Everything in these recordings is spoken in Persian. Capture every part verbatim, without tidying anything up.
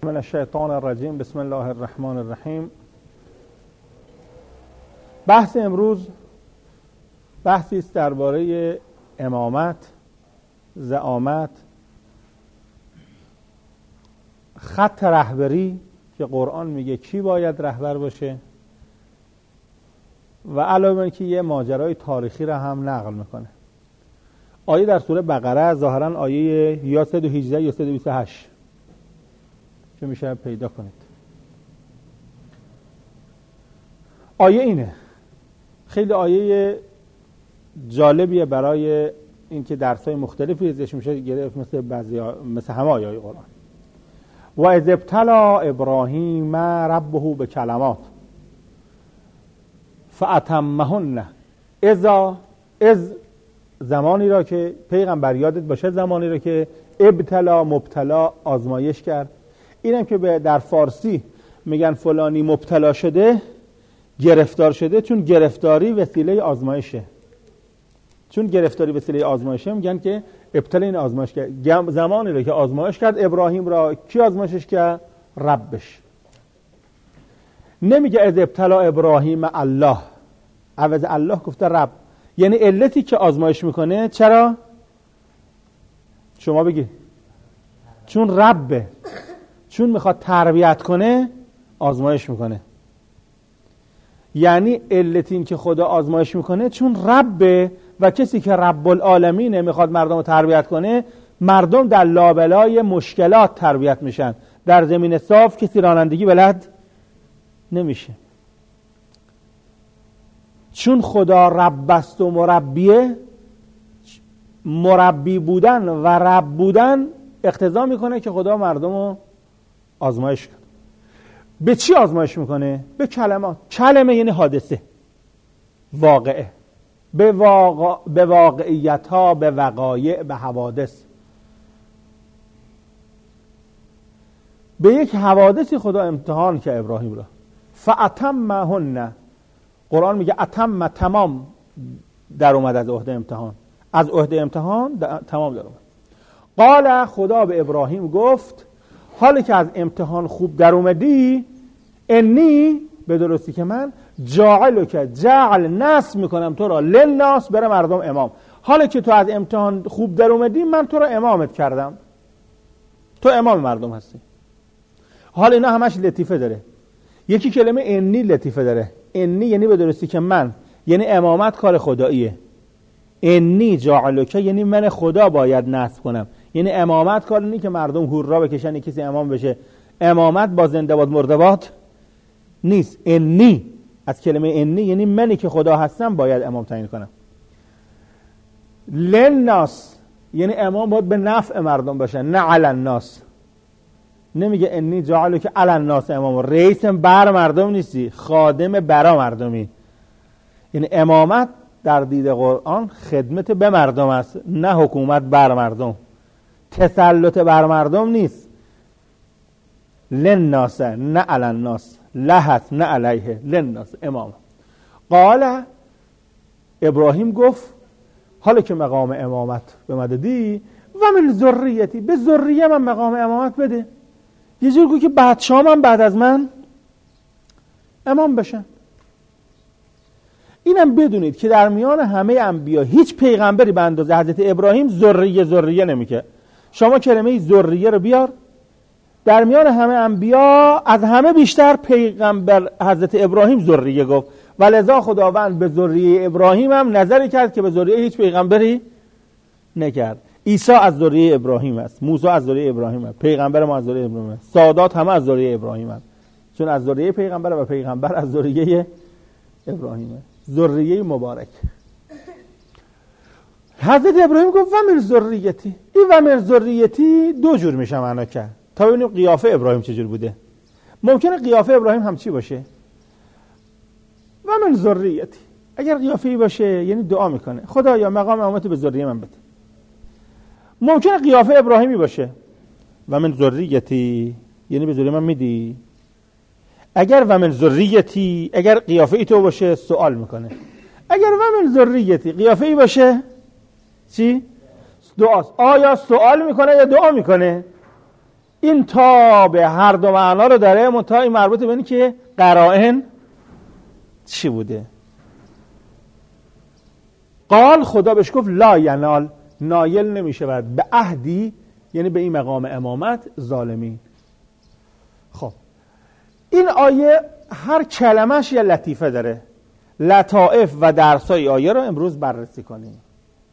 من الشیطان الرجیم. بسم الله الرحمن الرحیم. بحث امروز بحثی است درباره امامت، زعامت، خط رهبری که قرآن میگه کی باید رهبر باشه و علاوه بر اینکه یه ماجرای تاریخی را هم نقل میکنه. آیه در سوره بقره ظاهرا آیه یا صد و هجده یا صد و بیست و هشت که میشه پیدا کنید. آیه اینه، خیلی آیه جالبیه برای اینکه درسای مختلفی ازش میشه گرفت، مثل بعضی مثل همه آیه قرآن. و اذ ابتلا ابراهیم ربه بکلمات فاتمهن. اذا از زمانی را که پیغمبر یادت باشه، زمانی را که ابتلا مبتلا آزمایش کرد. اینم که در فارسی میگن فلانی مبتلا شده، گرفتار شده، چون گرفتاری وسیله آزمایشه. چون گرفتاری وسیله آزمایشه میگن که ابتلا این آزمایش کرد. زمانی را که آزمایش کرد ابراهیم را، کی آزمایشش کرد؟ ربش. نمیگه از ابتلا ابراهیم الله، عوض الله گفته رب. یعنی علتی که آزمایش میکنه چرا؟ شما بگی. چون ربه، چون میخواد تربیت کنه آزمایش میکنه. یعنی علت این که خدا آزمایش میکنه چون ربه و کسی که رب العالمینه میخواد مردم رو تربیت کنه. مردم در لابلای مشکلات تربیت میشن، در زمین صاف کسی رانندگی بلد نمیشه. چون خدا رب است و مربیه، مربی بودن و رب بودن اقتضا میکنه که خدا مردم رو آزمایش کنه. به چی آزمایش میکنه؟ به کلمات. کلمه یعنی حادثه، واقعه، به, واقع... به واقعیت ها، به وقایع، به حوادث. به یک حوادثی خدا امتحان که ابراهیم را فاتمهن. قرآن میگه اتم، تمام در اومد از عهده امتحان، از عهده امتحان تمام در اومد. قال، خدا به ابراهیم گفت حالی که از امتحان خوب در اومدی، انی، به درستی که من جاعلو که جعل نصب میکنم تو را للناس، بره مردم امام. حالی که تو از امتحان خوب در اومدی من تو را امامت کردم، تو امام مردم هستی. حالا اینا همش لطیفه داره. یکی کلمه انی لطیفه داره. انی یعنی به درستی که من، یعنی امامت کار خداییه. انی جاعلو که یعنی من خدا باید نصب کنم، یعنی امامت کار اینی که مردم هورا بکشن کسی امام بشه. امامت با زنده باد مرده باد نیست. انی از کلمه انی یعنی منی که خدا هستم باید امام تعیین کنم. للناس یعنی امام باید به نفع مردم باشه، نه علی الناس. نمیگه انی جعلو که علی الناس امام، رئیس بر مردم نیستی، خادم برا مردمی. یعنی امامت در دید قرآن خدمت به مردم است، نه حکومت بر مردم. تسلط بر مردم نیست. للناس نه علی الناس، لهت نه علیه، للناس امام. قال، ابراهیم گفت حالا که مقام امامت به مددی و من ذریتی، به ذریه من مقام امامت بده. یه جور گوی که بچه‌هام هم بعد از من امام بشن. اینم بدونید که در میان همه انبیا هیچ پیغمبری به اندازه حضرت ابراهیم ذریه ذریه نمیگه. شما کلمه ذریه رو بیار، در میان همه انبیا از همه بیشتر پیغمبر حضرت ابراهیم ذریه گفت و لذا خداوند به ذریه ابراهیم هم نظری کرد که به ذریه هیچ پیغمبری نکرد. عیسی از ذریه ابراهیم است، موسی از ذریه ابراهیم است، پیغمبر ما از ذریه ابراهیم است، سادات همه از ذریه ابراهیم است، چون از ذریه پیغمبر و پیغمبر از ذریه ابراهیم است. ذریه مبارک. حضرت ابراهیم گفت و من ذریتی. این و من ذریتی دو جور میشه معنا کرد تا ببینیم قیافه ابراهیم چجور بوده. ممکنه قیافه ابراهیم هم چی باشه؟ و من ذریتی. اگر قیافه‌ای باشه یعنی دعا میکنه خدایا مقام امامت به ذریه من بده. ممکنه قیافه ابراهیمی باشه و من ذریتی یعنی به ذریه من میدی. اگر و من ذریتی، اگر قیافه ای تو باشه سوال میکنه. اگر و من ذریتی قیافه ای باشه چی؟ دعاست. آیا سوال میکنه یا دعا میکنه؟ این تا به هر دو معنا رو داره، منتها این مربوط به اینه که قرائن چی بوده. قال خدا بهش گفت لا ینال، نایل نمیشه بعد به عهدی، یعنی به این مقام امامت ظالمین. خب این آیه هر کلمش یه لطیفه داره. لطائف و درسای آیه رو امروز بررسی کنیم.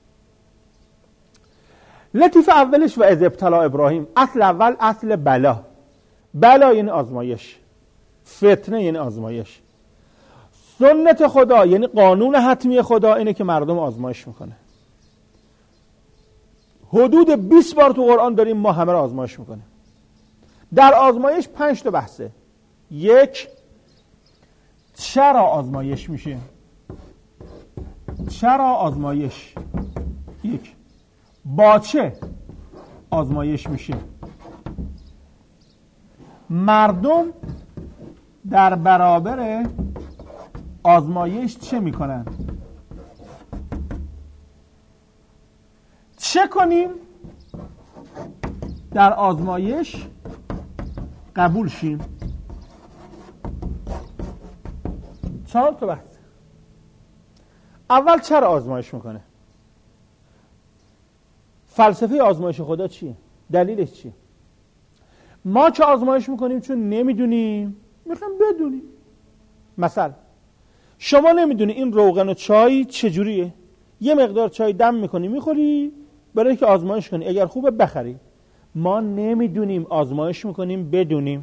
لطیفه اولش و از ابتلا ابراهیم، اصل اول اصل بلا. بلا یعنی آزمایش، فتنه یعنی آزمایش. سنت خدا یعنی قانون حتمی خدا اینه که مردم آزمایش میکنه. حدود بیست بار تو قرآن داریم ما همه رو آزمایش میکنه. در آزمایش پنج تا بحثه. یک، چرا آزمایش میشه؟ چرا آزمایش؟ یک، با چه آزمایش میشه؟ مردم در برابر آزمایش چه میکنن؟ چه کنیم در آزمایش قبول شیم؟ چهار تا بحث. اول چرا آزمایش میکنه؟ فلسفه آزمایش خدا چیه؟ دلیلش چیه؟ ما که آزمایش میکنیم چون نمیدونیم، میخوایم بدونیم. مثلا شما نمیدونی این روغن و چای چجوریه، یه مقدار چای دم میکنی میخوری برای که آزمایش کنی، اگر خوبه بخری. ما نمیدونیم، آزمایش میکنیم بدونیم.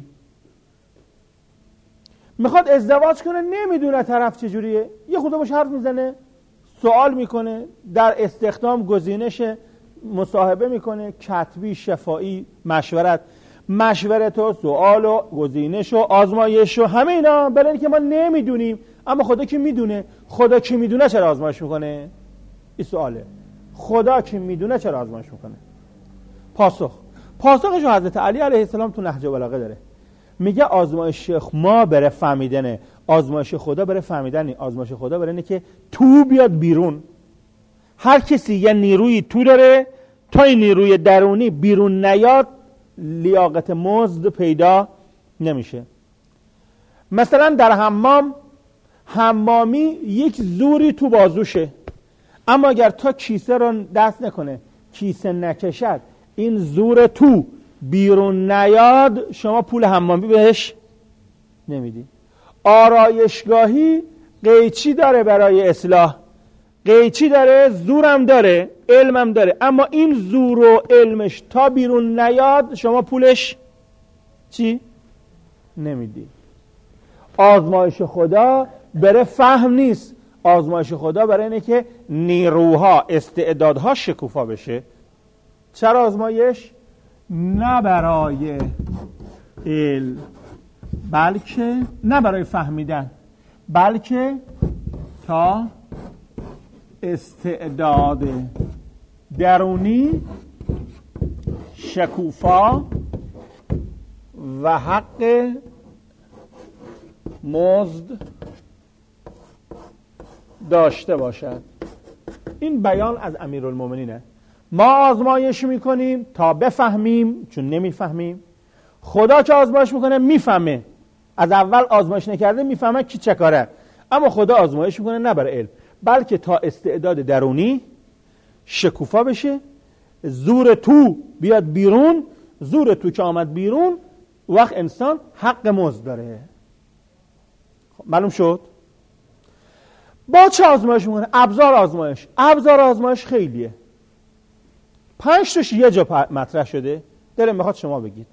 میخواد ازدواج کنه، نمیدونه طرف چجوریه، یه خدا باش حرف میزنه، سوال میکنه، در استخدام گزینش مصاحبه میکنه، کتبی، شفاعی، مشورت مشورت و سوال و گزینش و آزمایش و همه اینا، برای اینکه ما نمیدونیم. اما خدا که میدونه. خدا که میدونه چرا آزمایش میکنه؟ این سواله. خدا که میدونه چرا آزمایش میکنه؟ پاسخ پاسخش رو حضرت علی علیه السلام تو نهج البلاغه داره. میگه آزمایش ما بره فهمیدنه، آزمایش خدا بره فهمیدنی. آزمایش خدا بره اینه که تو بیاد بیرون. هر کسی یه نیروی تو داره، تا این نیروی درونی بیرون نیاد لیاقت مزد پیدا نمیشه. مثلا در حمام، حمامی یک زوری تو بازوشه، اما اگر تا کیسه رو دست نکنه، کیسه نکشد، این زور تو بیرون نیاد، شما پول حمامی بهش نمیدی. آرایشگاهی قیچی داره برای اصلاح، قیچی داره، زورم داره، علمم داره، اما این زور و علمش تا بیرون نیاد شما پولش چی؟ نمیدی. آزمایش خدا بره فهم نیست، آزمایش خدا برای اینه که نیروها، استعدادها شکوفا بشه. چرا آزمایش؟ نه برای علم، بلکه نه برای فهمیدن، بلکه تا استعداد درونی شکوفا و حق مزد داشته باشد. این بیان از امیرالمومنینه. ما آزمایش میکنیم تا بفهمیم، چون نمیفهمیم. خدا که آزمایش میکنه میفهمه، از اول آزمایش نکرده میفهمه کی چه کاره. اما خدا آزمایش میکنه نه برای علم، بلکه تا استعداد درونی شکوفا بشه، زور تو بیاد بیرون. زور تو که آمد بیرون، وقت انسان حق مزد داره. خب معلوم شد؟ با چه آزمایش میکنه؟ ابزار آزمایش. ابزار آزمایش خیلیه، پنج تاش یه جا مطرح شده، دلم میخواد شما بگید.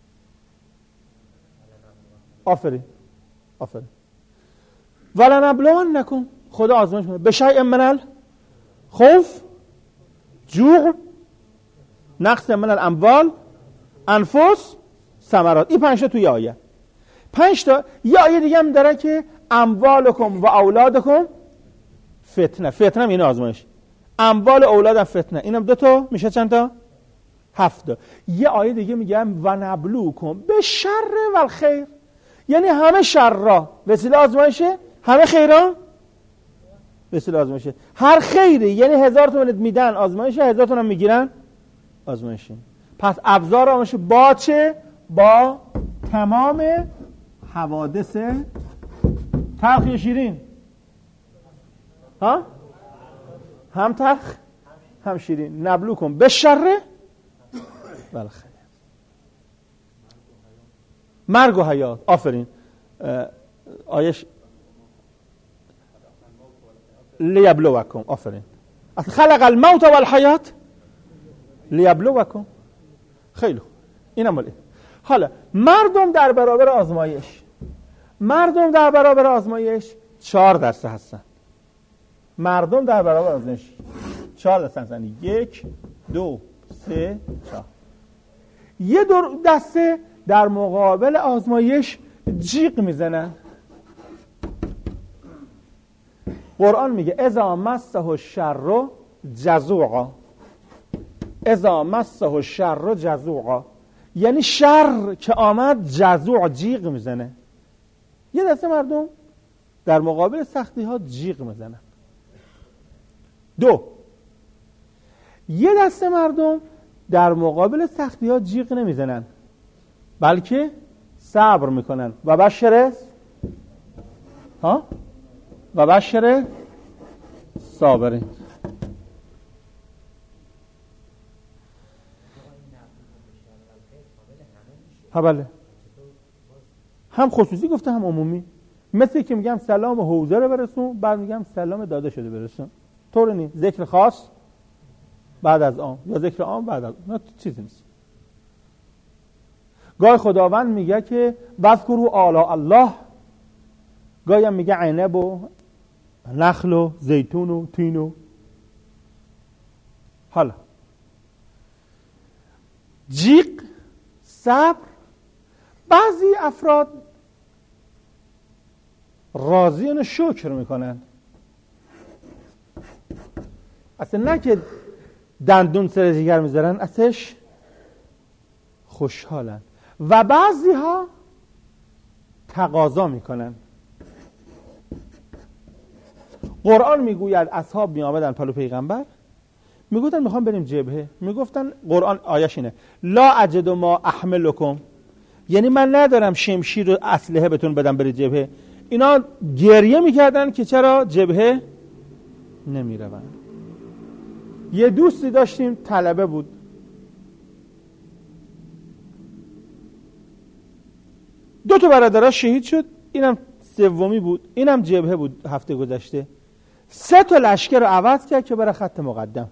آفرین آفرین. ولنبلونکم، خدا آزمایش میکنه به شیء من الخوف، جوع، نقص من الاموال، انفس، ثمرات. این پنج تا توی آیه. پنج تا. یه آیه دیگه هم داره که اموالکم و اولادکم فتنه. فتنه این آزمایش. اموال اولادم فتنه. اینم دو تا میشه چند تا؟ هفت تا. یه آیه دیگه میگم و نبلوکم به شر و الخیر، یعنی همه شر را وسیله آزمایشه، همه خیران وسیله آزمایشه. هر خیری یعنی هزار تومن میدن آزمایشه، هزار تومن میگیرن آزمایشه. پس ابزار آزمایش با چه؟ با تمام حوادث تلخ یا شیرین؟ ها؟ هم تلخ هم شیرین. نبلوکم بالشر والخیر. مرگ و حیات. آفرین. آیش لیبلوکم. آفرین. خلق الموت والحیات لیبلوکم. خیلی خوب. اینم ولی. حالا مردم در برابر آزمایش، مردم در برابر آزمایش چهار دسته هستن. مردم در برابر آزمایش چهار دسته هستن. یک، دو، سه، چهار. یه دور دسته در مقابل آزمایش جیغ میزنن. قرآن میگه اذا مسه الشر جزوعا. اذا مسه الشر جزوعا، یعنی شر که آمد جزوع جیغ میزنه. یه دسته مردم در مقابل سختی ها جیغ میزنن. دو، یه دسته مردم در مقابل سختی ها جیغ نمیزنن بلکه صبر میکنن. و بشر ها و بشر صابرین. ها بله، هم خصوصی گفته هم عمومی. مثل که میگم سلام حوزه رو برسون، بعد میگم سلام داده شده برسون. طور نیست. ذکر خاص بعد از عام یا ذکر عام بعد از نه، چیزی نیست. گاهی خداوند میگه که واذکروا آلاء الله، گاهی هم میگه عنب و نخل و زیتون و تین و. حالا جیغ، صبر. بعضی افراد راضیان شکر میکنن، اصلا نه که دندون سر جگر میذارن، ازش خوشحالن. و بعضی ها تقاضا میکنن. قرآن میگوید اصحاب میآمدن پلو پیغمبر میگفتن میخوام بریم جبهه. میگفتن قرآن آیش اینه لا اجد ما احملکم، یعنی من ندارم شمشیر و اسلحه بهتون بدم برید جبهه. اینا گریه میکردن که چرا جبهه نمیرون. یه دوستی داشتیم طلبه بود، دو تا برادرها شهید شد، اینم سومی بود، اینم جبهه بود هفته گذشته. سه تا لشکر رو عوض کرد که برای خط مقدم.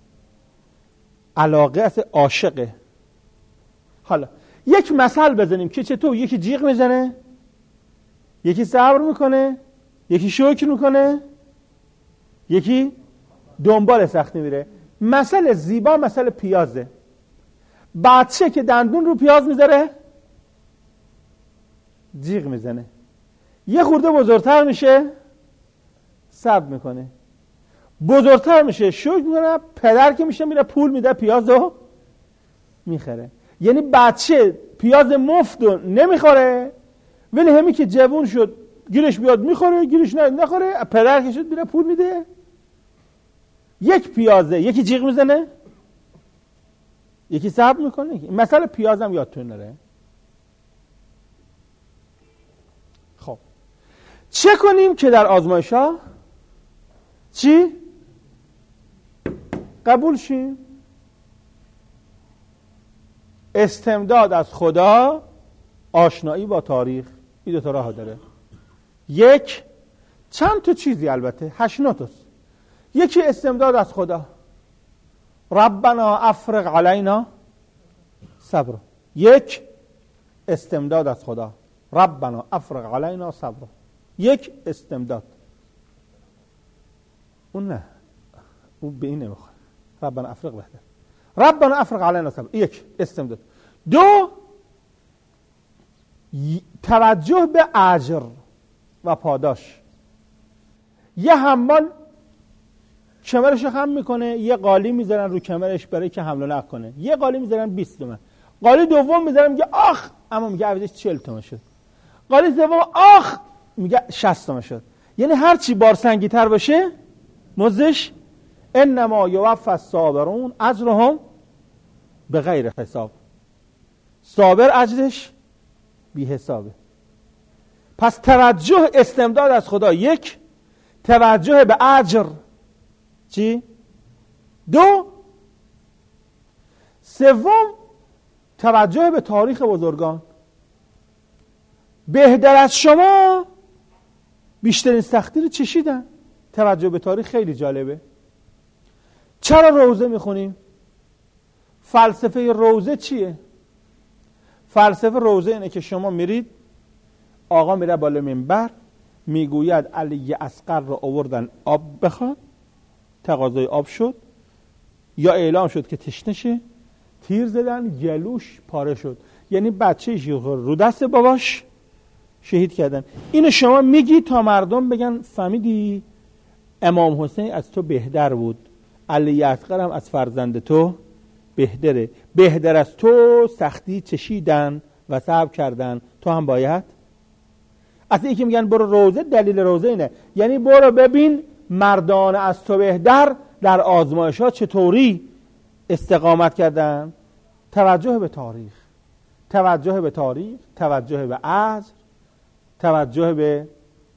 علاقه است، عاشقه. حالا یک مثل بزنیم که چطور یکی جیغ میزنه، یکی صبر میکنه، یکی شکر میکنه، یکی دنبال سختی میره. مثل زیبا مثل پیازه. بچه که دندون رو پیاز میذاره جیغ میزنه، یه خورده بزرگتر میشه صبر میکنه، بزرگتر میشه شکر میکنه، پدر که میشه میره پول میده پیازو میخره. یعنی بچه پیاز مفت رو نمیخوره، ولی همی که جوون شد گیرش بیاد میخوره، گیرش نخوره، پدر که شد میره پول میده. یک پیازه، یکی جیغ میزنه یکی صبر میکنه. مثلا پیازم یادتون نره. خب چه کنیم که در آزمایش ها چی؟ قبول شیم؟ استمداد از خدا، آشنایی با تاریخ. این دو تا راه داره. یک، چند تا چیزی، البته هشت نوتاست. یکی استمداد از خدا، ربنا افرغ علینا صبر. یک استمداد از خدا، ربنا افرغ علینا صبر. یک استمداد. اون نه، اون به این نمیخواد. ربنا افرغ بهتر. ربنا افرغ علینا صبر. یک استمداد. دو، توجه به اجر و پاداش. یه حمال کمرش خم میکنه، یه قالی میذارن رو کمرش برای که حمل و نقل کنه، یه قالی میذارن بیست تومن. قالی دوم میذارن میگه آخ، اما میگه عوضش چهل تومن شد. قالی سوم آخ میگه شصت تومن شد. یعنی هر چی بار سنگی تر باشه مزدش انما یوفی الصابرون اجرهم بغیر حساب. صابر اجرش بی حسابه. پس توجه استمداد از خدا یک، توجه به اجر چی؟ دو، سوم توجه به تاریخ بزرگان. بهتر از شما بیشترین سختی رو چشیدن. توجه به تاریخ خیلی جالبه. چرا روزه میخونیم؟ فلسفه روزه چیه؟ فلسفه روزه اینه که شما میرید، آقا میره بالا منبر میگوید علی اصغر رو آوردن آب بخواد، تقاضای آب شد، یا اعلام شد که تشنشه، تیر زدن گلوش پاره شد، یعنی بچه‌ش رو دست باباش شهید کردن. اینو شما میگی تا مردم بگن فهمیدی امام حسین از تو بهتر بود، علی اصغر هم از فرزند تو بهتره، بهتر از تو سختی چشیدن و صبر کردن، تو هم باید. اصلا یکی میگن برو روزه، دلیل روزه اینه یعنی برو ببین مردان از تو بهتر در آزمایش ها چطوری استقامت کردن. توجه به تاریخ، توجه به تاریخ، توجه به اجر، توجه به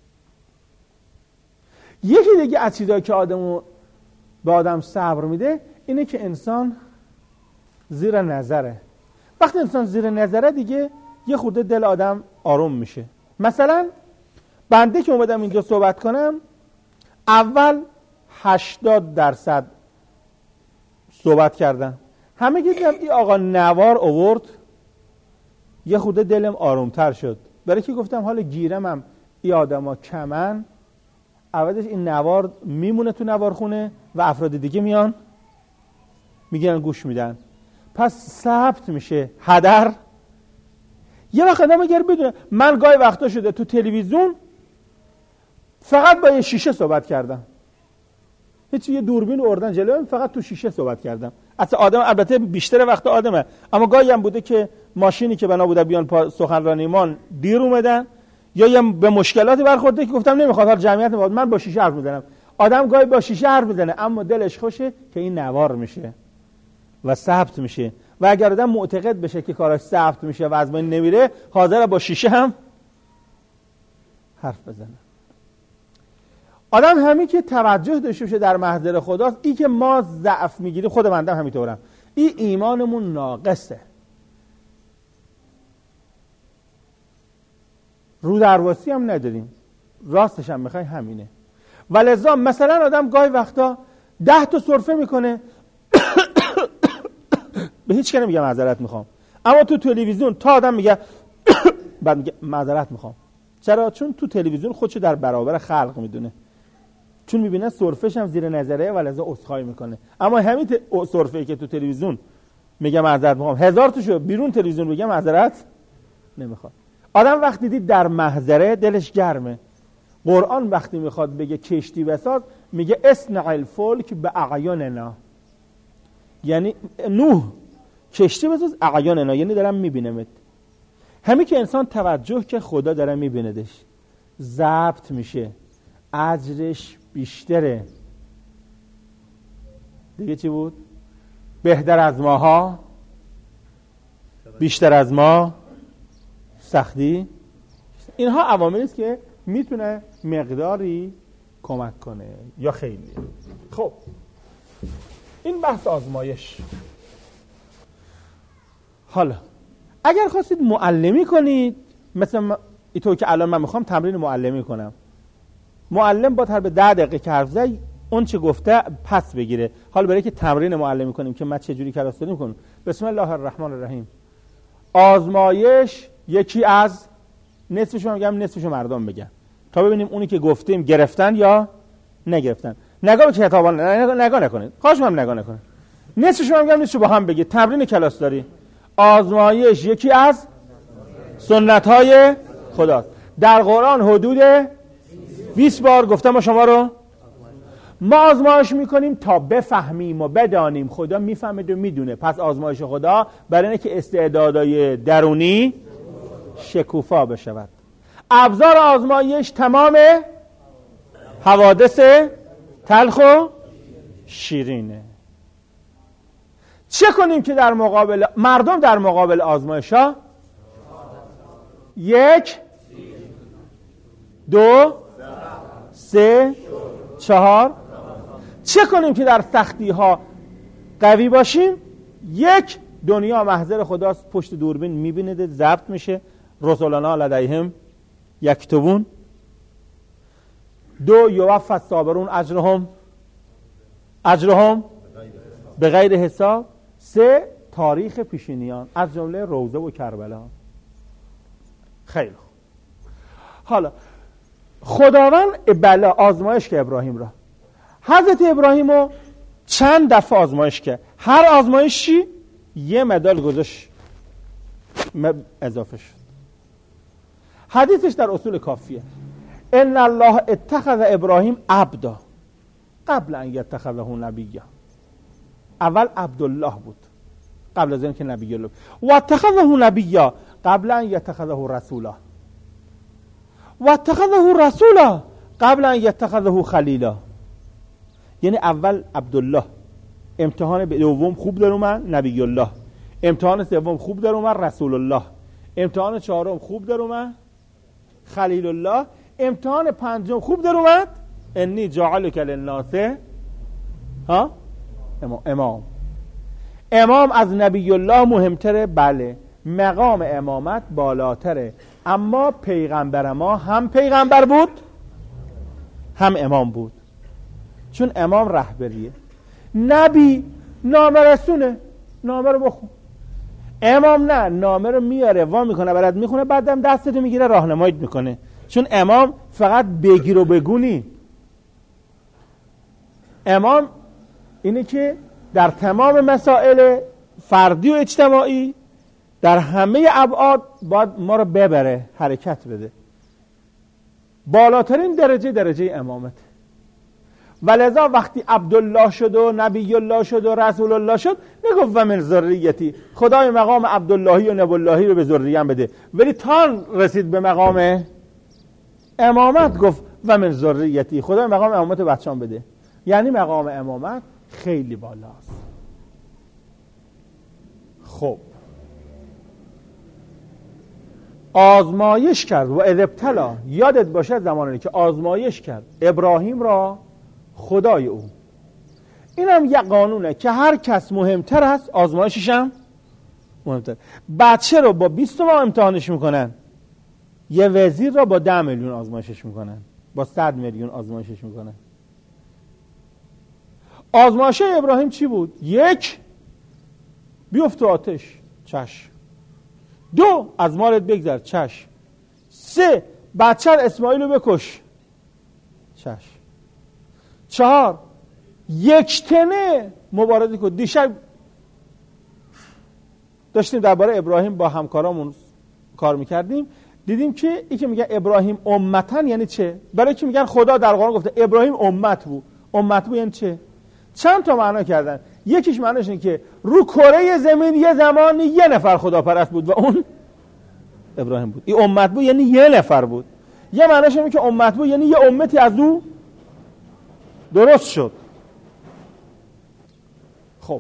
یکی دیگه از چیزایی که آدمو به آدم صبر میده اینه که انسان زیر نظره. وقتی انسان زیر نظره دیگه یه خورده دل آدم آروم میشه. مثلا بنده که اومدم اینجا صحبت کنم، اول هشتاد درصد صحبت کردم، همه دیدم این آقا نوار آورد، یه خورده دلم آرومتر شد، برای که گفتم حالا گیرمم این آدم ها کمن، عوضش این نوار میمونه تو نوارخونه و افراد دیگه میان میگن گوش میدن، پس ثبت میشه هدر. یه وقت آدم اگر بدونه، من گاهی وقتا شده تو تلویزیون فقط با یه شیشه صحبت کردم، هیچ یه دوربین آوردن جلوم فقط تو شیشه صحبت کردم. اصلا آدم البته بیشتر وقت آدمه، اما گاهی هم بوده که ماشینی که بنا بوده بیان سخنرانیمان دیر اومدن یا یه به مشکلاتی برخورده که گفتم نمیخواد حال جمعیت نمیخواد، من با شیشه حرف میزنم. آدم گاهی با شیشه حرف میزنه اما دلش خوشه که این نوار میشه و ثبت میشه، و اگر آدم معتقد بشه که کاراش ثبت میشه و از بین نمیره، حاضر با شیشه هم حرف بزنه. آدم همین که توجه داشته باشه در محضر خداست. این که ما ضعف میگیریم، خود بنده هم همینطورم، این ایمانمون ناقصه، رو درواسی هم نداریم، راستش هم میخوای همینه. ولذا مثلا آدم گاهی وقتا ده تا سرفه میکنه به هیچ که نمیگه معذرت میخوام، اما تو تلویزیون تا آدم میگه بعد میگه معذرت میخوام. چرا؟ چون تو تلویزیون خودشو در برابر خلق میدونه، چون میبینه سرفه‌ش هم زیر نظره و لذا عذرخواهی میکنه. اما همین سرفه‌ای که تو تلویزیون میگه معذرت میخوام، هزار توشو بیرون تلویزیون میگه معذرت نمیخواد. آدم وقتی دید در محضره دلش گرمه. قرآن وقتی میخواد بگه کشتی بساز میگه اصنع الفلک باعیننا، یعنی نوح کشتی بساز اعیننا، یعنی دارم میبینمت. همین که انسان توجه که خدا داره میبیندش، ضبط میشه، اجرش بیشتره. دیگه چی بود؟ بهتر از ماها، بیشتر از ما سختی. اینها عواملی است که میتونه مقداری کمک کنه یا خیلی. خب این بحث آزمایش. حالا اگر خواستید معلمی کنید، مثلا اینطور که الان من میخوام تمرین معلمی کنم، معلم با هر به ده دقیقه که حرف زد اون چه گفته پس بگیره. حالا برای که تمرین معلمی کنیم که من چه جوری کلاس داریم کنم. بسم الله الرحمن الرحیم. آزمایش یکی از نصفشو میگم، نصفشو مردم بگن تا ببینیم اونی که گفتیم گرفتن یا نگرفتن. نگاه به کتابا نگاه نکنید، خواهش می‌کنم نگاه نکنید. نصفشو میگم، نصفشو با هم بگید. تمرین کلاس داری. آزمایش یکی از سنت‌های خداست. در قرآن حدود بیست بار گفتم ما شما رو. ما آزمایش میکنیم تا بفهمیم و بدانیم. خدا میفهمه و میدونه. پس آزمایش خدا برای اینه که استعدادهای درونی شکوفا بشود. ابزار آزمایش تمام حوادث تلخ و شیرینه. چه کنیم که در مقابل مردم در مقابل آزمایش ها یک دو سه چهار چه کنیم که در سختی ها قوی باشیم؟ یک، دنیا محضر خداست، پشت دوربین میبینید، ضبط میشه، رسولنا لدیهم یکتبون. دو، یوفی الصابرون اجرهم اجرهم به غیر حساب. سه، تاریخ پیشینیان از جمله روضه و کربلا. خیلی خوب. حالا خداوند بلا آزمایش که ابراهیم را حضرت ابراهیم رو چند دفعه آزمایش که هر آزمایشی یه مدال گذاشت اضافه شد. حدیثش در اصول کافیه، ان الله اتخذ ابراهیم عبدا قبل ان یتخذه نبیا. اول عبدالله بود قبل از اینکه نبی الله، و اتخذه نبیا قبل ان یتخذه رسولا، و اتخذه رسولا قبل ان یتخذه خلیلا. یعنی اول عبدالله، امتحان دوم خوب در اومد نبی الله، امتحان سوم خوب در اومد رسول الله، امتحان چهارم خوب در اومد خلیل الله، امتحان پنجم خوب در اومد انی جاعلک للناس ها امام. امام از نبی الله مهمتره، بله، مقام امامت بالاتره، اما پیغمبر ما هم پیغمبر بود هم امام بود، چون امام رهبریه. نبی نامه رسونه، نامه رو بخون. امام نه، نامه رو میاره وا میکنه برات میخونه، بعدم دستتو میگیره راهنماییت میکنه، چون امام فقط بگیر و بگونی. امام اینه که در تمام مسائل فردی و اجتماعی در همه ابعاد باید ما رو ببره، حرکت بده. بالاترین درجه درجه امامت. ولذا وقتی عبدالله شد و نبی الله شد و رسول الله شد نگفت و من ذریتی، خدای مقام عبداللهی و نبی اللهی رو به ذریم بده، ولی تا رسید به مقام امامت گفت و من ذریتی، خدای مقام امامت بچه‌ام بده. یعنی مقام امامت خیلی بالاست. خب آزمایش کرد و اذ ابتلا، یادت باشه زمانی که آزمایش کرد ابراهیم را خدای او. اینم یک قانونه که هر کس مهمتر است آزمایشش هم مهمتر. بچه رو با بیست ماه امتحانش میکنن، یه وزیر را با ده میلیون آزمایشش میکنن، با صد میلیون آزمایشش میکنن. آزمایش ابراهیم چی بود؟ یک، بیفت تو آتش، چشم. دو، از مالت بگذر، چشم. سه، بچه اسماعیل رو بکش، چشم. چهار، یک تنه مبارزه کن. دیشب داشتیم درباره ابراهیم با همکارامون کار میکردیم، دیدیم که ای که میگن ابراهیم امتن یعنی چه؟ برای که میگن خدا در قرآن گفته ابراهیم امت بود. امت بود یعنی چه؟ چند تا معنا کردن. یکیش معناش اینه که رو کره زمین یه زمانی یه نفر خداپرست بود و اون ابراهیم بود. این امت بود یعنی یه نفر بود. یه معناش اینه که امت بود یعنی یه امتی از او درست شد. خب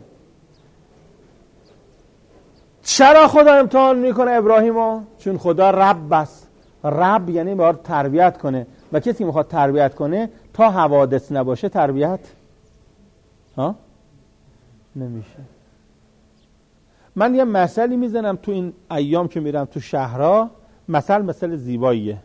چرا خدا امتحان میکنه ابراهیمو؟ چون خدا رب است. رب یعنی باید تربیت کنه و کسی میخواد تربیت کنه تا حوادث نباشه تربیت ها نمیشه. من یه مثلی میزنم تو این ایام که میرم تو شهرها، مثل مثل زیباییه.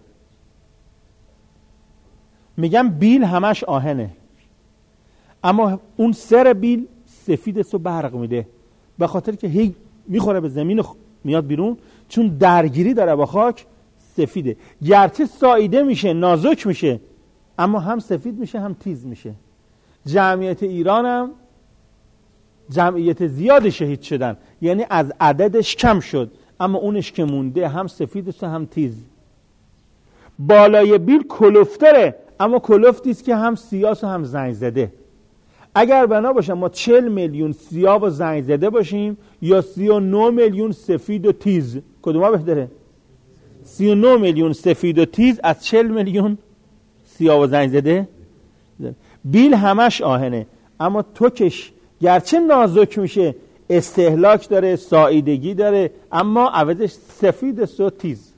میگم بیل همش آهنه، اما اون سر بیل سفیدست و برق میده، به خاطر که هی میخوره به زمین میاد بیرون، چون درگیری داره با خاک سفیده. گرچه ساییده میشه نازک میشه، اما هم سفید میشه هم تیز میشه. جمعیت ایران هم جمعیت زیاد شهید شدن، یعنی از عددش کم شد، اما اونش که مونده هم سفیدست و هم تیز. بالای بیل کلفتره، اما کلفتیست که هم سیاس و هم زنگ زده. اگر بنا باشه ما چهل میلیون سیاه و زنگ زده باشیم یا سی و نه میلیون سفید و تیز، کدوم بهتره؟ سی و نه میلیون سفید و تیز از چهل میلیون سیاه و زنگ زده. بیل همش آهنه، اما توکش گرچه نازک میشه استهلاک داره، ساییدگی داره، اما عوضش سفید است و تیز.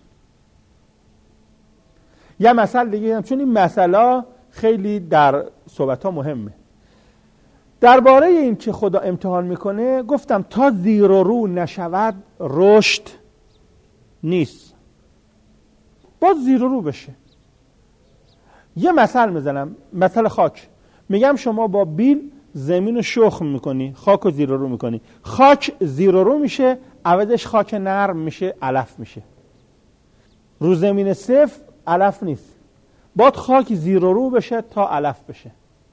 یه مثل دیگه هم، چون این مسئله خیلی در صحبت ها مهمه. درباره این که خدا امتحان میکنه گفتم تا زیر و رو نشود رشد نیست، باز زیر و رو بشه. یه مثل میزنم، مثل خاک. میگم شما با بیل زمین رو شخم میکنی، خاک رو زیر و رو میکنی، خاک زیر و رو میشه، عوضش خاک نرم میشه، علف میشه. رو زمین صفر علف نیست، باید خاک زیر و رو بشه تا علف بشه.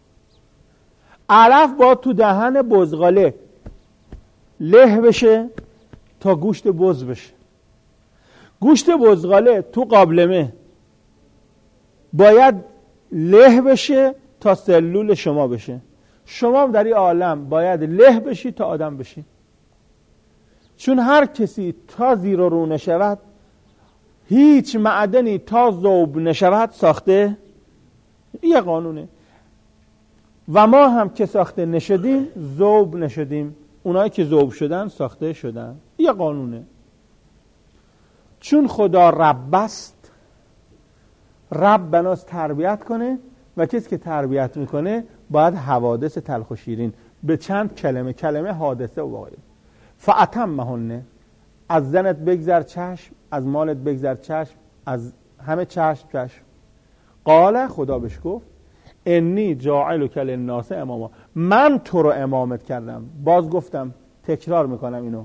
علف باید تو دهن بزغاله له بشه تا گوشت بز بشه. گوشت بزغاله تو قابلمه باید له بشه تا سلول شما بشه. شما هم در این عالم باید له بشی تا آدم بشی. چون هر کسی تا زیر و رو نشود، هیچ معدنی تا ذوب نشود ساخته، یه قانونه. و ما هم که ساخته نشدیم ذوب نشدیم، اونایی که ذوب شدن ساخته شدن، یه قانونه. چون خدا رب است، رب بناست تربیت کنه و کسی که تربیت میکنه باید حوادث تلخ و شیرین به چند کلمه، کلمه حادثه و واقعی. فأتمهن، از زنت بگذر چشم، از مالت بگذر چشم، از همه چشم چشم. قال، خدا بهش گفت انی جاعلک للناس اماما، من تو رو امامت کردم. باز گفتم، تکرار میکنم اینو.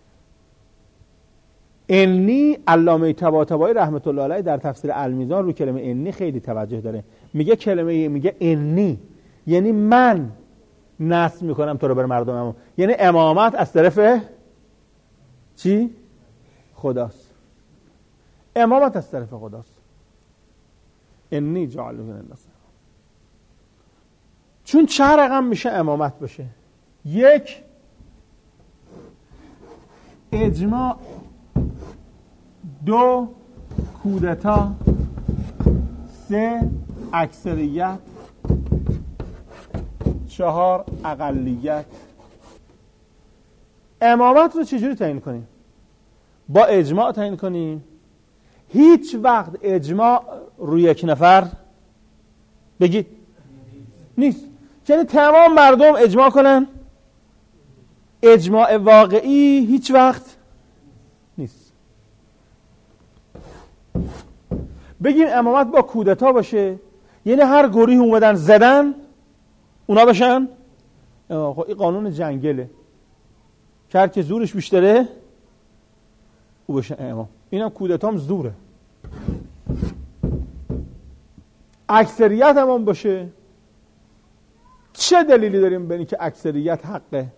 انی، علامه طباطبایی رحمت الله علیه در تفسیر المیزان رو کلمه انی خیلی توجه داره. میگه کلمه میگه انی یعنی من نصب میکنم تو رو بر مردم امام، یعنی امامت از طرف چی؟ خداست. امامت از طرف خداست. انی جعلک للناس، چون چه رقم میشه امامت بشه؟ یک، اجماع. دو، کودتا. سه، اکثریت. چهار، اقلیت. امامت رو چجوری تعیین کنیم؟ با اجماع تعیین کنیم. هیچ وقت اجماع روی یک نفر بگید نیست، یعنی تمام مردم اجماع کنن. اجماع واقعی هیچ وقت نیست. بگیم امامت با کودتا باشه، یعنی هر گروهی اومدن زدن اونا بشن. خب این قانون جنگله، که هر که زورش بیشتره او بشه امام. اینم کودتا هم زوره. اکثریت امام باشه. چه دلیلی داریم ببینید که اکثریت حقه؟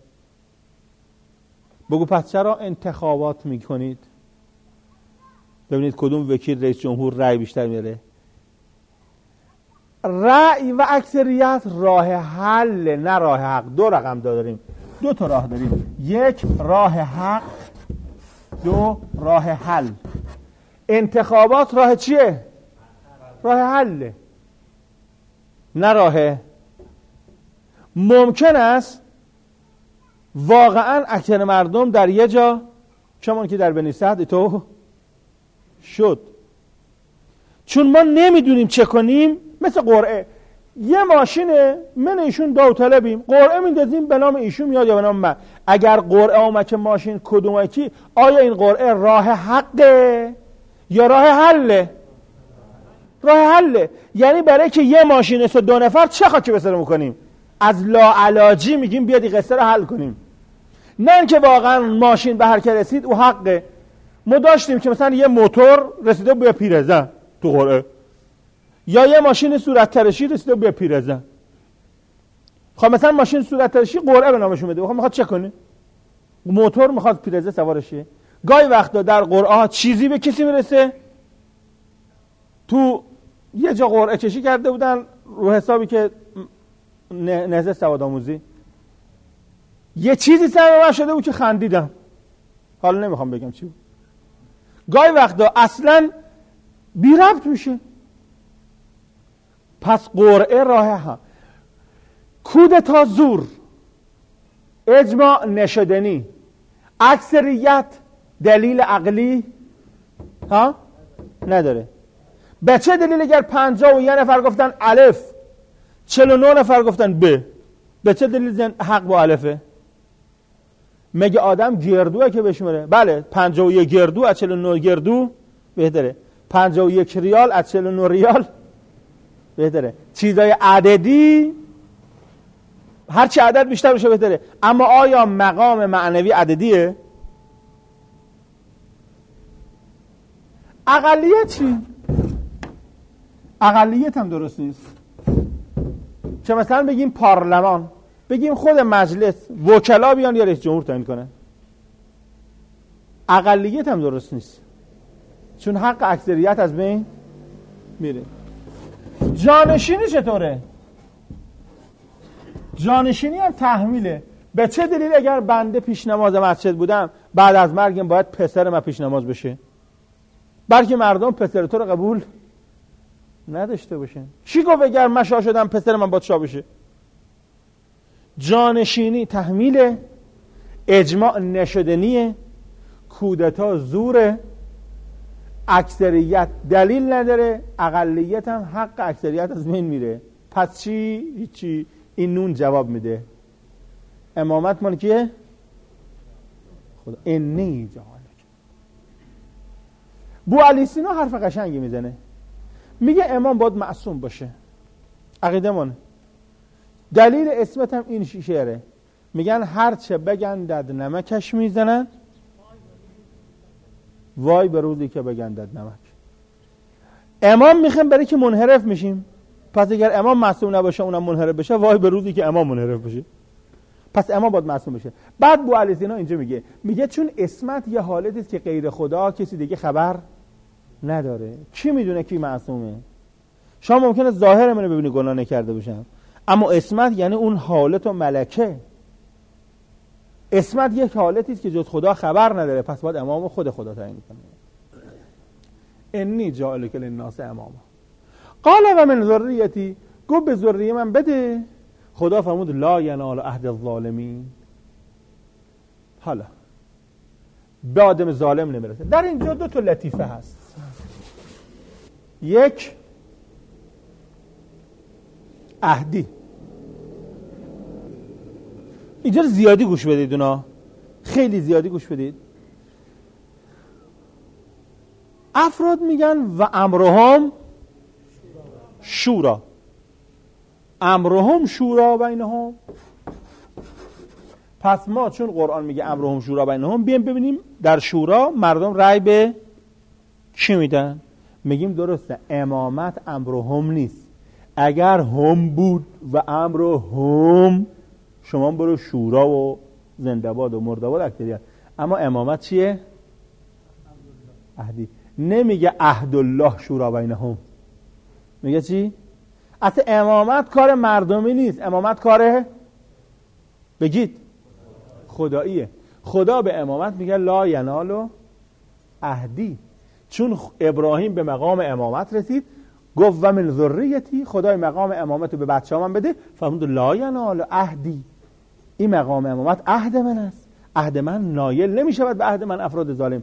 بگو پس چرا انتخابات میکنید؟ ببینید کدوم وکیل رئیس جمهور رأی بیشتر میاره. رأی و اکثریت راه حل، نه راه حق. دو رقم داریم، دو تا راه داریم. یک راه حق، دو راه حل. انتخابات راه چیه؟ راه حل، نه راه. ممکن است واقعا اکثر مردم در یه جا، چون که در بنی سعد تو شد، چون ما نمیدونیم چه کنیم. مثل قرعه، یه ماشینه، من ایشون داوطلبیم، قرعه میندازیم به نام ایشون میاد یا به نام من. اگر قرعه اومد که ماشین کدوم یکی، آیا این قرعه راه حقه یا راه حله؟ راه حله. یعنی برای که یه ماشین است و دو نفر چه خاکی بسره میکنیم؟ از لاعلاجی میگیم بیاد این قصه رو حل کنیم. نه اینکه واقعا ماشین به هر که رسید او حقه. ما داشتیم که مثلا یه موتور رسیده به پیرزن تو قرعه، یا یه ماشین صورت تراشی رسیده به پیرزن. خب مثلا ماشین صورت تراشی قرعه به نامش اومده، خب میخواد چه کنه؟ موتور میخواد پیرزن سوارش شه. گاهی وقتا در قرعه ها چیزی به کسی میرسه، تو یه جا قرعه کشی کرده بودن رو حسابی که نهضت سوادآموزی، یه چیزی سر من شده بود که خندیدم، حالا نمیخوام بگم چی بود. گاهی وقتا اصلا بی ربط میشه. پس قرعه راه ها. کودتا زور، اجماع نشدنی، اکثریت دلیل عقلی ها نداره. به چه دلیل اگر پنجاه و یه نفر گفتن الف، چهل و نه نفر گفتن ب، به چه دلیل حق با الفه؟ مگه آدم گردوه که بشمره؟ بله پنجاه و یک گردو از چهل و نه گردو بهتره، پنجاه و یک ریال از چهل و نه ریال بهتره. چیزای عددی هرچی عدد بیشتر بشه بهتره. اما آیا مقام معنوی عددیه؟ اقلیت چی؟ اقلیت هم درست نیست. چه مثلا بگیم پارلمان، بگیم خود مجلس وکلا بیان یا رئیس جمهور تعیین کنه. اقلیت هم درست نیست، چون حق اکثریت از بین میره. جانشینی چطوره؟ جانشینی هم تحمیله. به چه دلیل اگر بنده پیش نماز مسجد بودم بعد از مرگم باید پسر من پیش نماز بشه؟ بلکه مردم پسر تو رو قبول نداشته باشن. چی گفت اگر من شاه شدم پسر من باید شاه بشه؟ جانشینی تحمیله، اجماع نشدنیه، کودتا زوره، اکثریت دلیل نداره، اقلیت هم حق اکثریت از بین میره. پس چی؟ هیچی. این نون جواب میده. امامت مال کیه؟ خدا. انی جعلک. بو علی سینا حرف قشنگی میزنه، میگه امام باید معصوم باشه. عقیده من دلیل اسمت هم این شعره، میگن هرچه بگندد نمکش میزنن، وای به روزی که بگندد نمک. امام میخوایم برای که منحرف میشیم، پس اگر امام معصوم نباشه اونم منحرف بشه، وای به روزی که امام منحرف بشه. پس امام باید معصوم بشه. بعد بو علی سینا اینجا میگه میگه چون اسمت یه حالتی است که غیر خدا کسی دیگه خبر نداره. کی میدونه کی معصومه؟ شما ممکنه ظاهر منو ببینی گناه نکرده باشم، اما اسمت یعنی اون حالت و ملکه. اسمت یک حالتی است که جز خدا خبر نداره، پس باید امام خود خدا تعیین کنه. انی جاعلک للناس اماما. قال و من ذریتی، گفت به ذریه من بده. خدا فرمود لا ینال عهد الظالمین. حالا به آدم ظالم نمیرسه. در اینجا دو تا لطیفه هست. یک عهدی، اینجا زیادی گوش بدید، اونا خیلی زیادی گوش بدید. افراد میگن و امرهم شورا، امرهم شورا بینهم. پس ما چون قرآن میگه امرهم شورا بینهم، بیایم ببینیم در شورا مردم رأی به چی میدن. میگیم درسته امامت امرهم نیست. اگر هم بود و امرهم، شما برو شورا و زنده‌باد و مرده‌باد اکثریت. اما امامت چیه؟ عهدی. نمیگه عهد الله شورا بینهم، میگه چی؟ اصلا امامت کار مردمی نیست، امامت کاره بگید خداییه. خدا به امامت میگه لا ینالو عهدی. چون ابراهیم به مقام امامت رسید، گفت و من ذریتی، خدای مقام امامت رو به بچه‌ها من بده. فرمود لا ینال عهدی، این مقام امامت عهد من است، عهد من نایل نمیشود به عهد من افراد ظالم.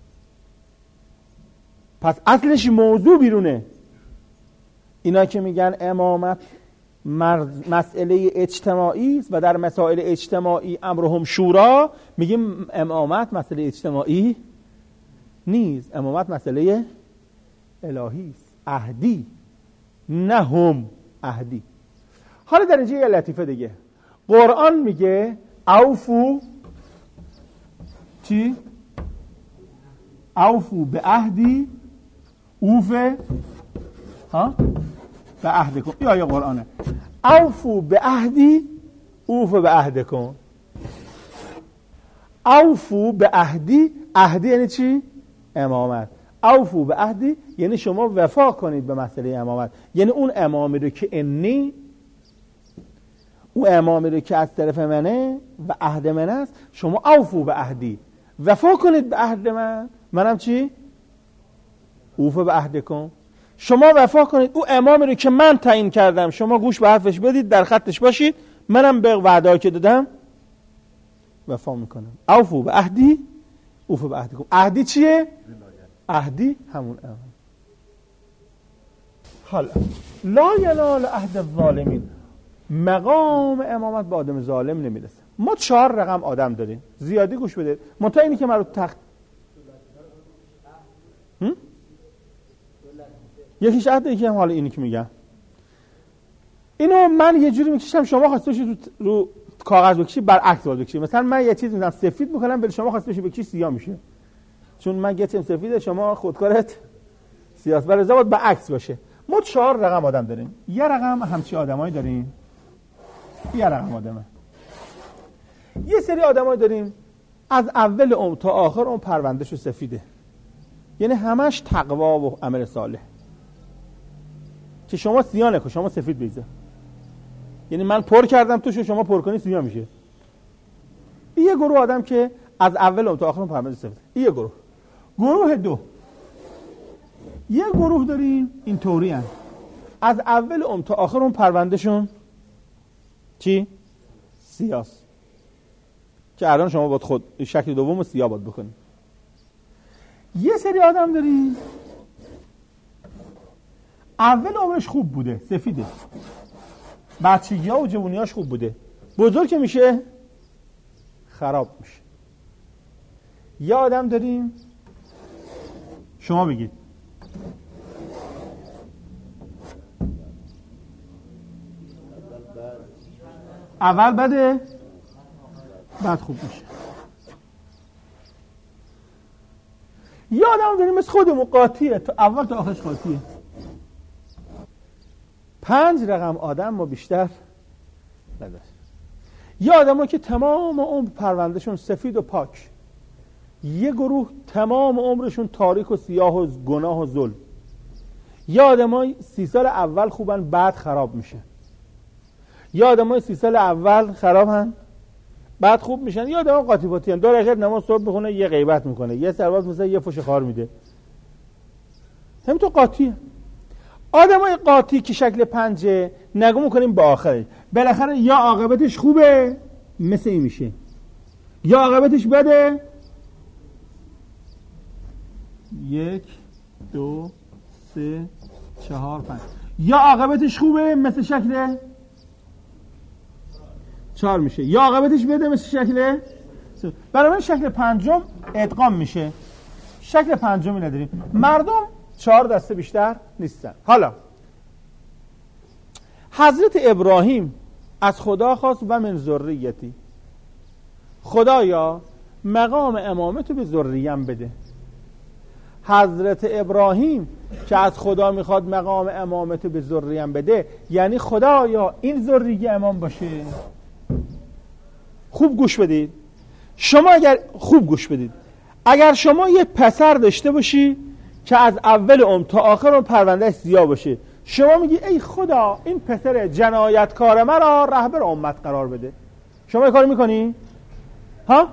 پس اصلش موضوع بیرونه. اینا که میگن امامت مسئله اجتماعی است و در مسائل اجتماعی امرهم شورا، میگیم امامت مسئله اجتماعی نیست، امامت مسئله الهی است، عهدی، نه هم عهدی. حالا در اینجا یه لطیفه دیگه، قرآن میگه اوفو چی؟ اوفو به عهدی اوفه ها به عهدکم. یا آیه قرآنه اوفو به عهدی اوفه به عهدکم. اوفو به عهدی، عهدی یعنی چی؟ امامت. اوفو به عهدی یعنی شما وفا کنید به مسئله امامت، یعنی اون امامی رو که انی، اون امامی رو که از طرف منه و عهد من است، شما اوفو به عهدی، وفا کنید به عهد من. منم چی؟ اوفو به عهدکم. شما وفا کنید او امامی رو که من تعیین کردم، شما گوش به حرفش بدید، در خطش باشید، منم به وعده که دادم وفا میکنم. اوفو به عهدی اوفو به عهدی. عهدی چیه؟ عهدی همون امام. حالا لا ینال عهد الظالمین، مقام امامت با آدم ظالم نمیرسه. ما چهار رقم آدم داریم، زیادی گوش بده. منتها اینی که من رو تخت یکیش عهد، یکی هم حالا اینی که میگم. اینو من یه جوری میکشم، شما خواسته باشید رو, رو کاغذ بکشید برعکس باید بکشید. مثلا من یه چیز میذارم سفید میکنم، ولی شما خواسته باشید بکشید سیاه میشه، چون من گچم سفیده، شما خودکارت سیاست. برای زباد به عکس باشه. ما چهار رقم آدم داریم. یه رقم همچی آدمایی داریم، یه رقم آدمه. یه سری آدمایی داریم از اول عمر تا آخر اون پروندهشو سفیده، یعنی همش تقوا و عمل صالح، که شما سیاه نکن، شما سفید بیزه. یعنی من پر کردم توشو، شما پر کنی سیاه میشه. این یه گروه آدم که از اول عمر تا آخر اون پرونده سفیده. این یه گروه. گروه دو، یه گروه داریم این طوری هست، از اول عمر تا آخر اون پروندهشون چی؟ سیاست، که الان شما باید خود شکل دوم رو سیاه باید بکنید. یه سری آدم داریم اول عمرش خوب بوده، سفیده، بچگی ها و جوونیاش خوب بوده، بزرگ که میشه خراب میشه. یه آدم داریم، شما بگید، اول بده بعد خوب میشه. یه آدم داریم مثل خودمون قاطیه، تا اول تا آخرش قاطیه. پنج رقم آدم ما بیشتر نداشت. یه آدم ها که تمام عمر پروندهشون سفید و پاک، یه گروه تمام عمرشون تاریک و سیاه و گناه و ظلم. یه آدم های سی سال اول خوبن بعد خراب میشه. یه آدم های سی سال اول خرابن بعد خوب میشن. یه آدم ها قاطی پاتی هن، دو رکعت نماز صبح میخونه یه غیبت میکنه، یه سروات مثلا یه فوش خار میده، همین تو قاطیه. آدم های قاطی که شکل پنجه نگو میکنیم با آخرش، بالاخره یا عاقبتش خوبه مثل این میشه، یا عاقبتش بده. یک دو سه چهار پنج. یا عاقبتش خوبه مثل شکل چهار میشه، یا عاقبتش بده مثل شکل. برای من شکل پنجم ادغام میشه. شکل پنجمی نداریم. مردم چهار دسته بیشتر نیستن. حالا حضرت ابراهیم از خدا خواست و من ذریتی، خدایا مقام امامتو به ذریم بده. حضرت ابراهیم که از خدا میخواد مقام امامتو به ذریم بده، یعنی خدایا این ذریه امام باشه. خوب گوش بدید. شما اگر خوب گوش بدید، اگر شما یه پسر داشته باشی که از اول عمر تا آخر اون پرونده سیاه باشه، شما میگی ای خدا این پسر جنایتکار مرا رهبر امت قرار بده. شما یه کار میکنی؟ ها؟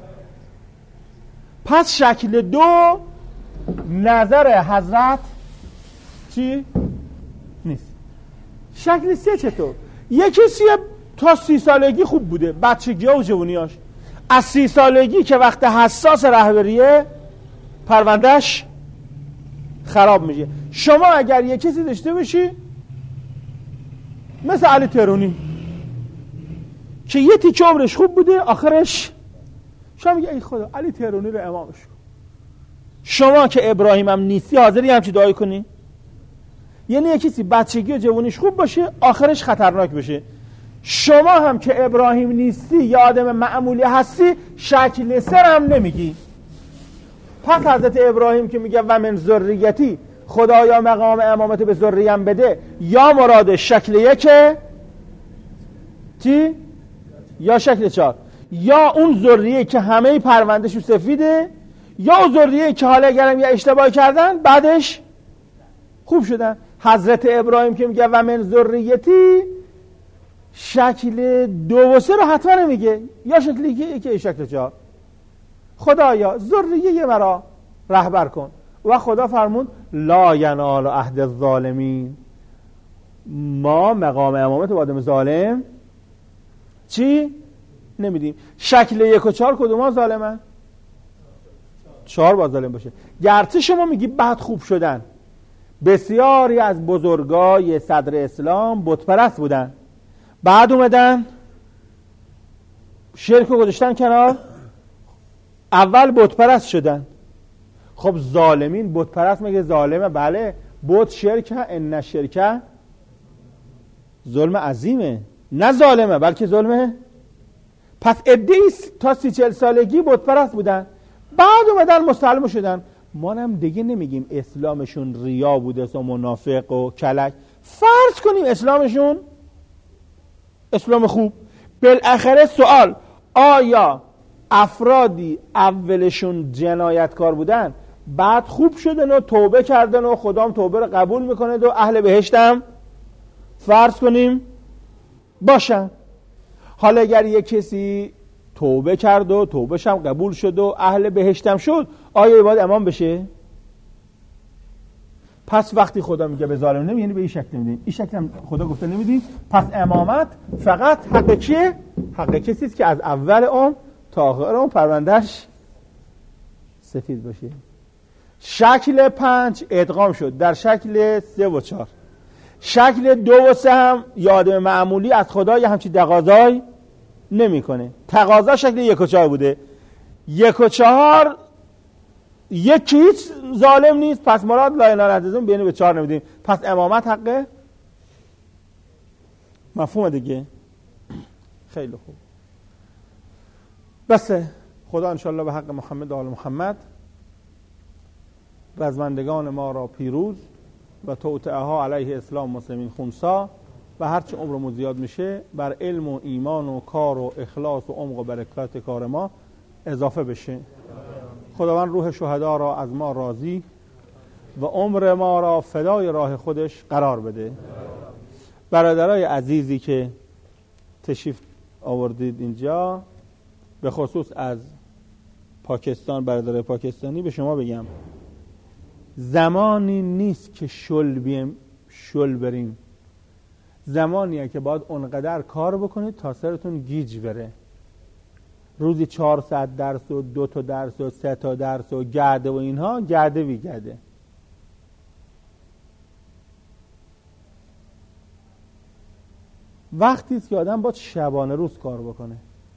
پس شکل دو نظر حضرت چی؟ نیست. شکل سه چطور؟ یکی سی تا سی سالگی خوب بوده، بچگی ها و جوونیاش. از سی سالگی که وقت حساس رهبریه پروندهش خراب میشه. شما اگر یه کسی داشته باشی مثل علی ترونی که یه تیکه عمرش خوب بوده، آخرش شما میگه ای خدا علی ترونی رو امامش کن. شما که ابراهیم هم نیستی حاضری همچی دعای کنی؟ یعنی یه کسی بچگی و جوونیش خوب باشه آخرش خطرناک بشه. شما هم که ابراهیم نیستی یا آدم معمولی هستی شکل سر هم نمیگی. پس حضرت ابراهیم که میگه و من ذریتی، خدایا مقام امامت به ذریم بده، یا مراد شکل یکه چی؟ یا شکل چهار، یا اون ذریه که همه پروندهشو سفیده، یا اون ذریه که حالا اگرم یه اشتباه کردن بعدش خوب شدن. حضرت ابراهیم که میگه و من ذریتی شکل دو و سه رو حتما نمیگه، یا شکل یکی که شکل چهار. خدایا ذریه مرا رهبر کن. و خدا فرمود لا ینال عهد الظالمین، ما مقام امامت با آدم ظالم چی؟ نمیدیم. شکل یک و چهار کدوم ها ظالمن؟ چهار با ظالم باشه. گرچه شما میگی بعد خوب شدن، بسیاری از بزرگای صدر اسلام بت پرست بودن، بعد اومدن شرک رو گذاشتن کنار، اول بت پرست شدن. خب ظالمین بت پرست مگه ظالمه؟ بله. بت شرک، ان شرک ظلم عظیمه، نه ظالمه بلکه ظلمه. پس عده‌ای تا سی چل سالگی بت پرست بودن، بعد اومدن مسلمان شدن. ما هم دیگه نمیگیم اسلامشون ریا بوده و منافق و کلک، فرض کنیم اسلامشون اسلام خوب. بالاخره سوال، آیا افرادی اولشون جنایتکار بودن بعد خوب شدن و توبه کردن و خدام توبه رو قبول میکنه و اهل بهشتم فرض کنیم باشن؟ حالا اگر یک کسی توبه کرد و توبهش هم قبول شد و اهل بهشتم شد، آیا باید امام بشه؟ پس وقتی خدا میگه به ظالم نمی، یعنی به این شکل نمیدیم. این شکل هم خدا گفته نمیدیم. پس امامت فقط حق کیه؟ حق کسی است که از اول عمر تا آخر عمر پروندهش سفید باشه. شکل پنج ادغام شد در شکل سه و چهار. شکل دو و سه هم یادم معمولی از خدا یه همچی تقاضایی نمیکنه. تقاضا شکل یک و چهار بوده. یک و چهار یکی هیچ ظالم نیست، پس مراد لا اله الا الله بینه به چهار نمیدیم. پس امامت حقه مفهوم دیگه. خیلی خوب. بسه خدا انشالله به حق محمد و آل محمد رزمندگان ما را پیروز و توطئه‌ها علیه اسلام مسلمین خونسا و هرچه عمرمون زیاد میشه بر علم و ایمان و کار و اخلاص و عمق و برکات کار ما اضافه بشه. خداوند روح شهدا را از ما راضی و عمر ما را فدای راه خودش قرار بده. برادرای عزیزی که تشریف آوردید اینجا، به خصوص از پاکستان، برادرای پاکستانی، به شما بگم زمانی نیست که شل بیم شل بریم، زمانیه که باید اونقدر کار بکنید تا سرتون گیج بره. روزی چهارصد درس و دو تا درس و سه تا درس و گرده و اینها، گرده بی گرده. وقتی است که آدم باید شبانه روز کار بکنه.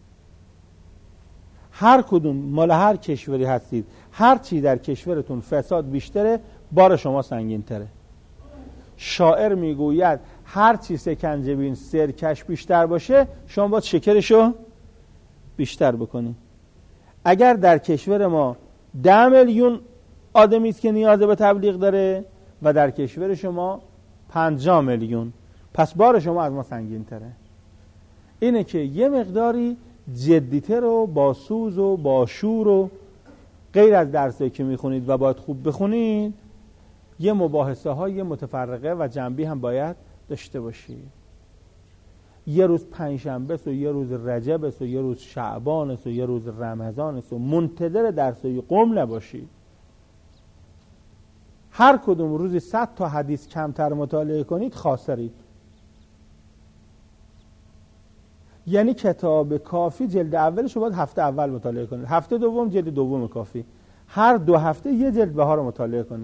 هر کدوم مال هر کشوری هستید، هر چی در کشورتون فساد بیشتره، بار شما سنگین تره. شاعر میگوید هر چی سکنجبین سرکش بیشتر باشه، شما باید شکرشو بیشتر بکنی. اگر در کشور ما ده میلیون آدمی است که نیاز به تبلیغ داره و در کشور شما پنجاه میلیون، پس بار شما از ما سنگین تره. اینه که یه مقداری جدیتر و با سوز و با شور و غیر از درسی که میخونید و باید خوب بخونید، یه مباحثه های متفرقه و جنبی هم باید داشته باشید. یه روز پنجشنبه است و یه روز رجب است و یه روز شعبان است و یه روز رمضان است و منتظر درسای قم نباشید. هر کدوم روزی صد تا حدیث کمتر مطالعه کنید خاسرید. یعنی کتاب کافی جلد اولش رو باید هفته اول مطالعه کنید، هفته دوم جلد دوم کافی، هر دو هفته یه جلد بهار رو مطالعه کنید.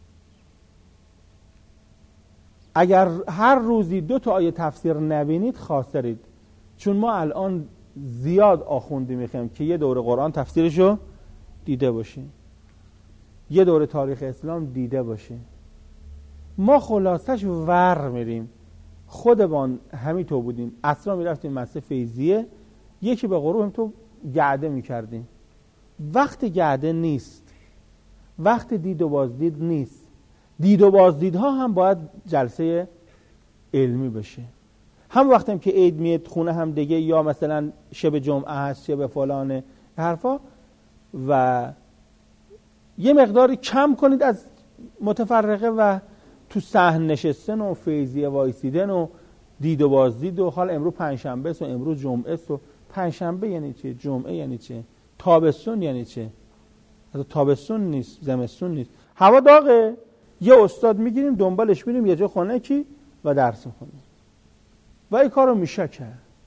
اگر هر روزی دو تا آیه تفسیر نبینید خاسرید. چون ما الان زیاد آخوندی میخوایم که یه دوره قرآن تفسیرشو دیده باشیم، یه دوره تاریخ اسلام دیده باشیم. ما خلاصش ور میریم. خودمان همین تو بودیم، اسرا میرفتیم مسجد فیضیه، یکی به غروب هم تو گعده میکردیم. وقت گعده نیست، وقت دید و بازدید نیست. دید و بازدیدها هم باید جلسه علمی بشه. هم وقتی هم که عید میاد خونه هم دیگه، یا مثلا شب جمعه هست، شب فلانه حرفا، و یه مقداری کم کنید از متفرقه و تو صحن نشستن و فیضیه وایسیدن و دید و بازدید و حال امروز پنجشنبه است و امروز جمعه است و پنجشنبه یعنی چه؟ جمعه یعنی چه؟ تابستون یعنی چه؟ حتی تابستون نیست، زمستون نیست، هوا داغه، یه استاد میگیریم دنبالش میریم یه جا خونه کی و درس میخونیم و این کارو میشه کرد.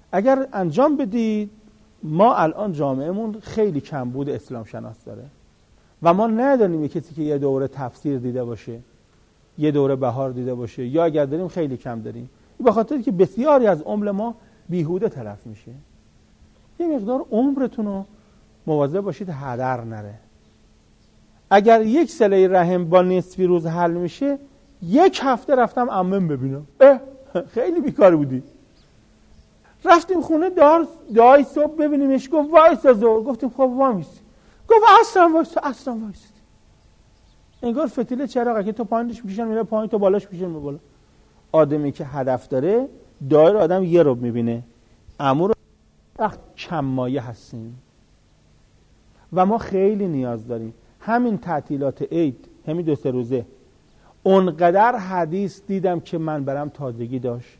اگر انجام بدید، ما الان جامعهمون خیلی کمبود اسلام شناس داره و ما نداریم یه کسی که یه دوره تفسیر دیده باشه، یه دوره بهار دیده باشه، یا اگر داریم خیلی کم داریم. به خاطر که بسیاری از عمر ما بیهوده تلف میشه. یه مقدار عمرتون رو مواظب باشید هدر نره. اگر یک صله رحم با نصفی روز حل میشه، یک هفته رفتم عمم ببینم، اه خیلی بیکار بودی. رفتیم خونه دار دای صبح ببینیمش، گفت وایسا زور. گفتیم خب وامیسی. گفت اصلا وایسا اصلا وایسا. انگار فتیله چراغه که تو پایینش میشن میره پایین، تو بالاش میشن میره بالا. آدمی که هدف داره دایر آدم یه رو میبینه. امور وقت کم مایه هستیم و ما خیلی نیاز داریم. همین تعطیلات عید، همین دو سه روزه، اونقدر حدیث دیدم که من برام تازگی داشت.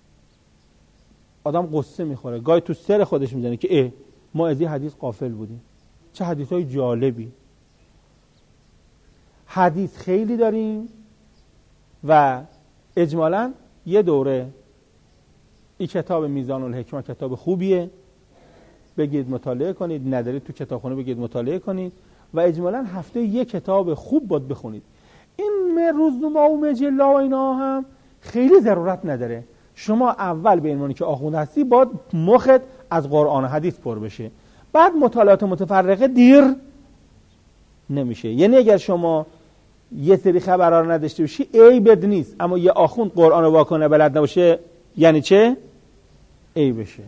آدم قصه میخوره، گاهی تو سر خودش میزنه که اه ما از این حدیث غافل بودیم. چه حدیثای جالبی. حدیث خیلی داریم و اجمالاً یه دوره این کتاب میزان الحکمه کتاب خوبیه، بگید مطالعه کنید، ندارید تو کتابخونه بگید مطالعه کنید و اجمالاً هفته یک کتاب خوب باید بخونید. این روزنامه و مجله و اینا هم خیلی ضرورت نداره. شما اول به عنوانی که آخوند هستی باید مخت از قرآن و حدیث پر بشه، بعد مطالعات متفرقه دیر نمیشه. یعنی اگر شما یه سری خبرها رو نداشته باشی عیبت نیست، اما یه آخوند قرآن رو واکنه بلد نباشه یعنی چه؟ عیبشه.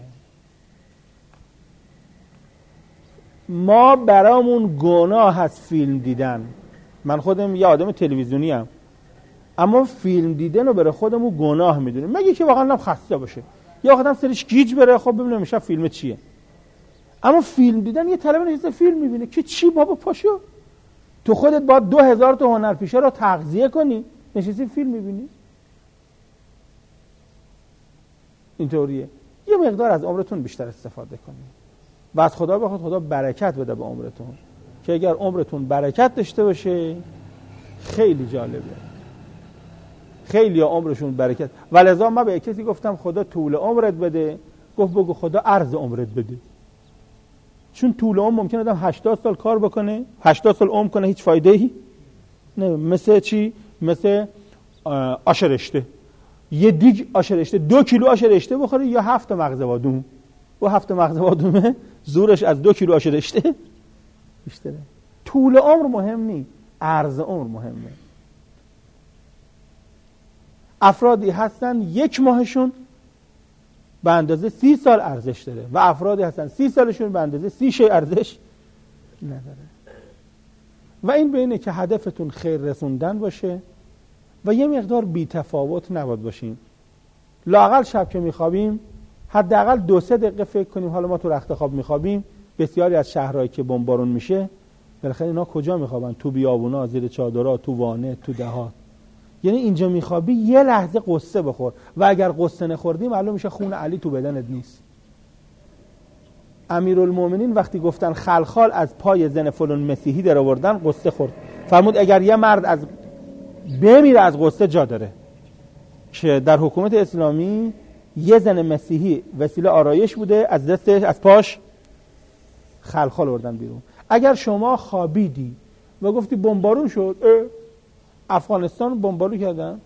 ما برامون گناه هست فیلم دیدن. من خودم یه آدم تلویزیونی ام، اما فیلم دیدن رو برای خودمون گناه میدونیم، مگه که واقعا خسته باشه یا آدم سرش گیج بره خب ببینیم میشه فیلم چیه. اما فیلم دیدن یه طلبه نشسته فیلم میبینه که چی بابا پاشو، تو خودت باید دو هزار تا هنرپیشه رو تغذیه کنی، نشستی فیلم میبینی. اینطوریه. یه مقدار از عمرتون بیشتر استفاده کنید و از خدا بخواد خدا برکت بده به عمرتون، که اگر عمرتون برکت داشته باشه خیلی جالبه. خیلی عمرشون برکت. ولذا من به کسی گفتم خدا طول عمرت بده، گفت بگو خدا عرض عمرت بده. چون طول عمر ممکنه آدم هشتاد سال کار بکنه، هشتاد سال عمر کنه هیچ فایده ای نه. مثل چی؟ مثل آش رشته. یه دیگ آش رشته، دو کیلو آش رشته بخوره یا هفت مغز بادوم. و هفت مغز بادومه زورش از دو کیلو آش رشته بیشتره. طول عمر مهم نی، عرض عمر مهمه. افرادی هستن یک ماهشون به اندازه سی سال ارزش داره و افرادی هستن سی سالشون به اندازه سی شی ارزش نداره. و این بینه که هدفتون خیر رسوندن باشه و یه مقدار بی تفاوت نباید باشیم. لااقل شب که میخوابیم حداقل دو سه دقیقه فکر کنیم. حالا ما تو رخت خواب میخوابیم، بسیاری از شهرهایی که بمبارون میشه بالاخره اینا کجا میخوابن؟ تو بیابونا، زیر چادرها، تو وانه، تو دهات. یعنی اینجا میخوابی یه لحظه قصه بخور و اگر قصه نخوردی معلوم میشه خون علی تو بدنت نیست. امیرالمومنین وقتی گفتن خلخال از پای زن فلان مسیحی در آوردن قصه خورد، فرمود اگر یه مرد از بمیره از قصه جا داره. که در حکومت اسلامی یه زن مسیحی وسیله آرایش بوده، از دستش از پاش خلخال آوردن بیرون. اگر شما خوابیدی و گفتی بمبارون شد، افغانستان بمبارون کردن،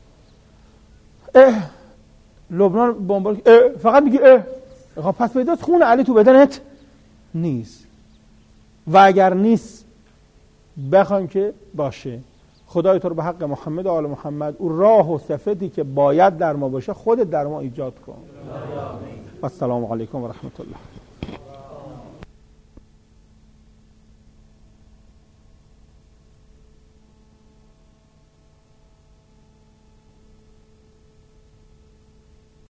اه لبنان بمبارون، اه فقط میگی اه، پس پیداست خون علی تو بدنت نیست. و اگر نیست بخوایم که باشه. خدای تو رو به حق محمد و آل محمد او راه و صفتی که باید در ما باشه خودت در ما ایجاد کن. و السلام علیکم و رحمت الله.